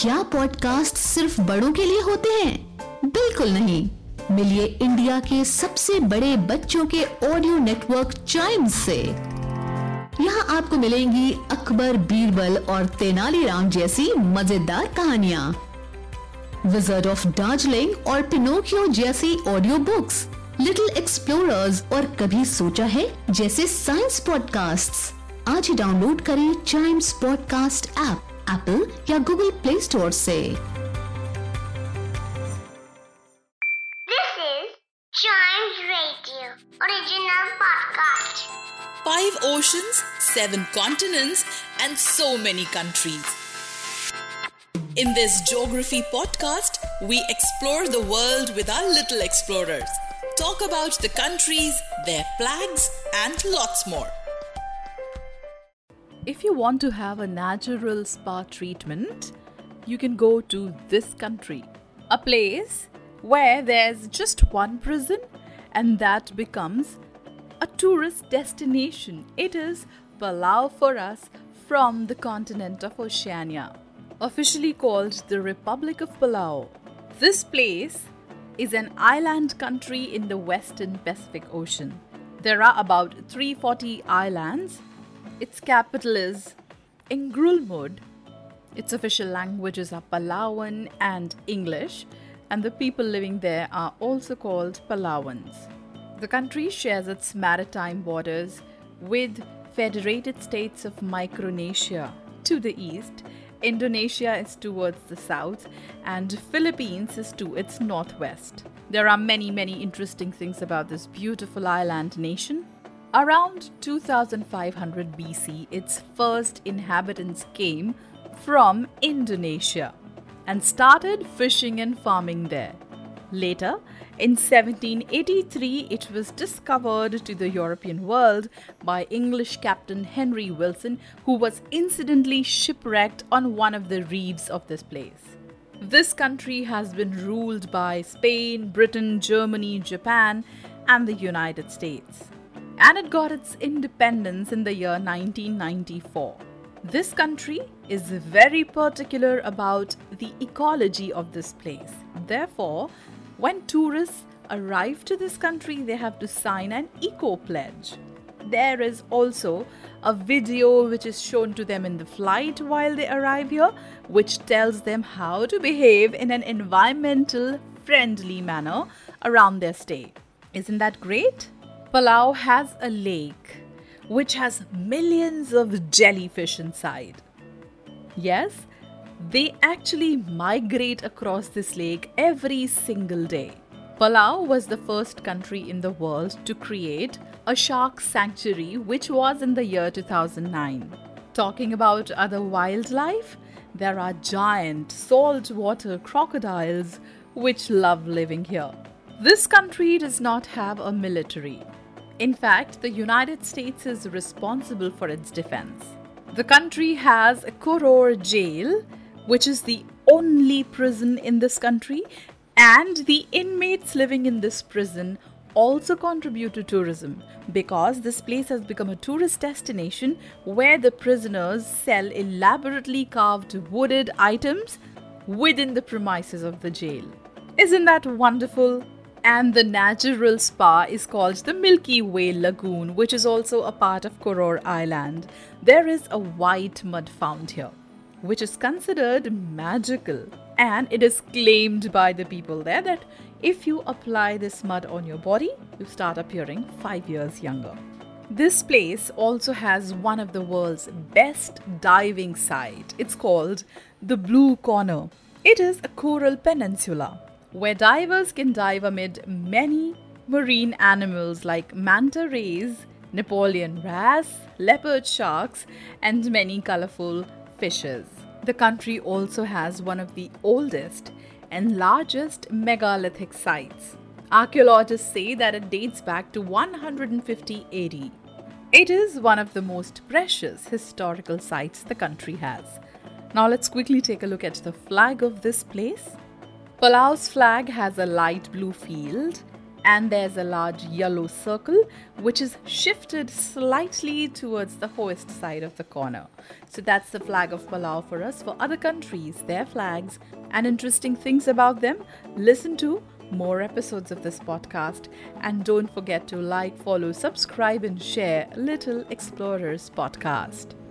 क्या पॉडकास्ट सिर्फ बड़ों के लिए होते हैं? बिल्कुल नहीं। मिलिए इंडिया के सबसे बड़े बच्चों के ऑडियो नेटवर्क चाइम्स से। यहाँ आपको मिलेंगी अकबर, बीरबल और तेनालीराम जैसी मजेदार कहानियाँ, विज़र्ड ऑफ दार्जिलिंग और पिनोकियो जैसी ऑडियो बुक्स, लिटिल एक्सप्लोरर्स और कभी सोचा है जैसे साइंस पॉडकास्ट्स। आज ही डाउनलोड करें चाइम्स पॉडकास्ट ऐप एप्पल या गूगल प्ले स्टोर से। This is Chimes Radio original podcast. 5 oceans, 7 continents, and so many countries. In this geography podcast, we explore the world with our little explorers, talk about the countries, their flags, and lots more. If you want to have a natural spa treatment, you can go to this country. A place where there's just one prison and that becomes a tourist destination. It is Palau for us from the continent of Oceania, officially called the Republic of Palau. This place is an island country in the western Pacific Ocean. There are about 340 islands. Its capital is Ngurulmud. Its official languages are Palauan and English, and the people living there are also called Palauans. The country shares its maritime borders with Federated States of Micronesia to the east, Indonesia is towards the south, and Philippines is to its northwest. There are many interesting things about this beautiful island nation. Around 2500 BC, its first inhabitants came from Indonesia and started fishing and farming there. Later, in 1783, it was discovered to the European world by English Captain Henry Wilson, who was incidentally shipwrecked on one of the reefs of this place. This country has been ruled by Spain, Britain, Germany, Japan, and the United States. And it got its independence in the year 1994. This country is very particular about the ecology of this place. Therefore, when tourists arrive to this country, they have to sign an eco pledge. There is also a video which is shown to them in the flight while they arrive here, which tells them how to behave in an environmental friendly manner around their stay. Isn't that great? Palau has a lake which has millions of jellyfish inside. Yes, they actually migrate across this lake every single day. Palau was the first country in the world to create a shark sanctuary, which was in the year 2009. Talking about other wildlife, there are giant saltwater crocodiles which love living here. This country does not have a military. In fact, the United States is responsible for its defense. The country has a Koror jail, which is the only prison in this country, and the inmates living in this prison also contribute to tourism because this place has become a tourist destination where the prisoners sell elaborately carved wooded items within the premises of the jail. Isn't that wonderful? And the natural spa is called the Milky Way Lagoon, which is also a part of Koror Island. There is a white mud found here, which is considered magical. And it is claimed by the people there that if you apply this mud on your body, you start appearing 5 years younger. This place also has one of the world's best diving sites. It's called the Blue Corner. It is a coral peninsula where divers can dive amid many marine animals like manta rays, Napoleon wrasse, leopard sharks, and many colorful fishes. The country also has one of the oldest and largest megalithic sites. Archaeologists say that it dates back to 150 AD. It is one of the most precious historical sites the country has. Now let's quickly take a look at the flag of this place. Palau's flag has a light blue field And there's a large yellow circle which is shifted slightly towards the hoist side of the corner. So that's the flag of Palau for us. For other countries, their flags and interesting things about them, listen to more episodes of this podcast. And don't forget to like, follow, subscribe and share Little Explorers Podcast.